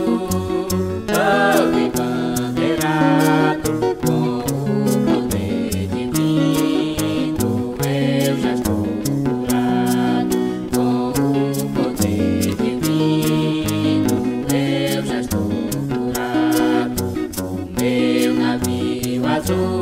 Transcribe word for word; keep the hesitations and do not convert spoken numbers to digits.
todo embandeirado com o poder divino. Eu já estou curado com o poder divino. Eu já estou curado. O meu navio azul